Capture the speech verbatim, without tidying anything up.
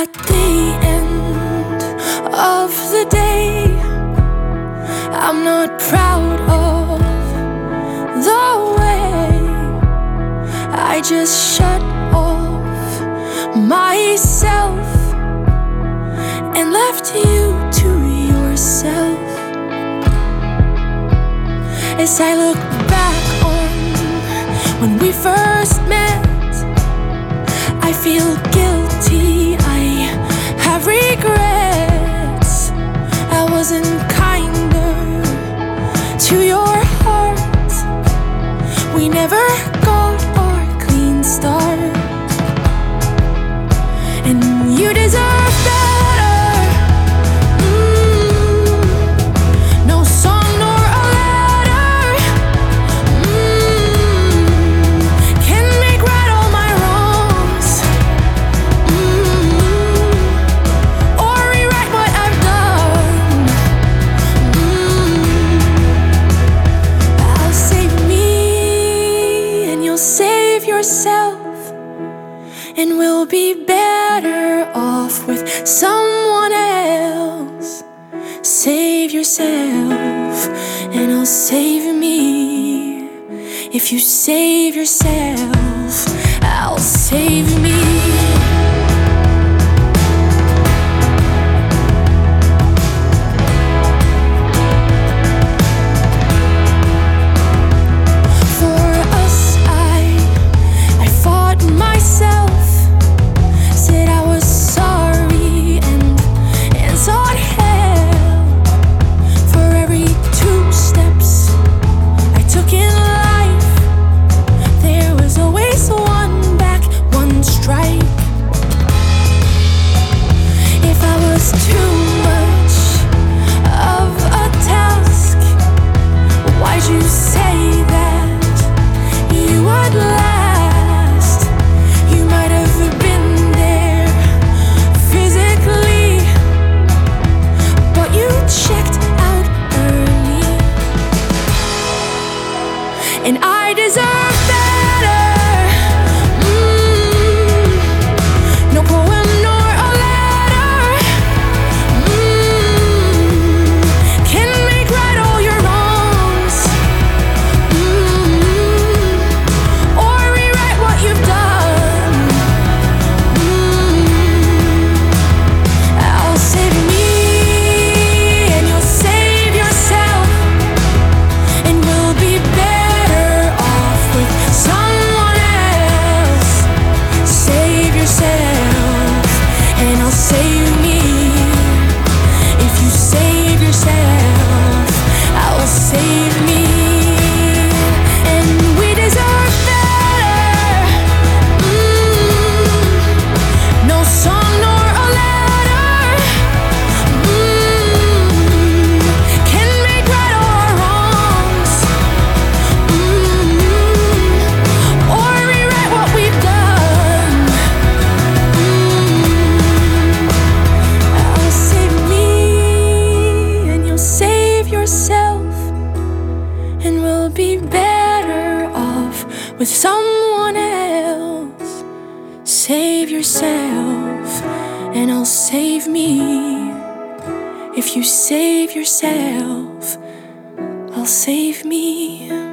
At the end of the day, I'm not proud of the way I just shut off myself and left you to yourself. As I look back on when we first met, I feel guilty, I have regrets. I wasn't kinder to your heart. We never got our clean start, and you deserve better. mm. No song nor a letter mm. can make right all my wrongs mm. or rewrite what I've done. mm. I'll save me and you'll save yourself, and we'll be better off with someone else. Save yourself and I'll save me. If you save yourself, I'll save me. And I deserve better. mm. No poem nor a letter mm. can make right all your wrongs mm. or rewrite what you've done. mm. I'll save me and you'll save yourself, and we'll be better someone else. Save yourself and I'll save me. If you save yourself, I will save me. And we deserve better. mm. No song nor a letter mm. can make right all our wrongs mm. or rewrite what we've done. mm. I'll save me and you'll save yourself, and we'll be better off with someone else. Save yourself and I'll save me. If you save yourself, I'll save me.